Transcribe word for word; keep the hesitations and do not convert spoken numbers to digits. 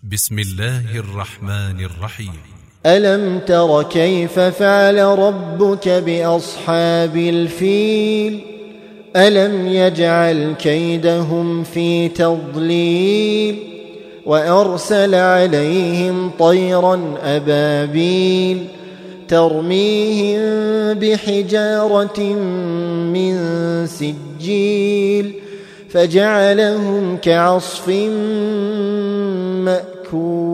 بسم الله الرحمن الرحيم. ألم تر كيف فعل ربك بأصحاب الفيل ألم يجعل كيدهم في تضليل وأرسل عليهم طيرا أبابيل ترميهم بحجارة من سجيل فجعلهم كعصف مأكول.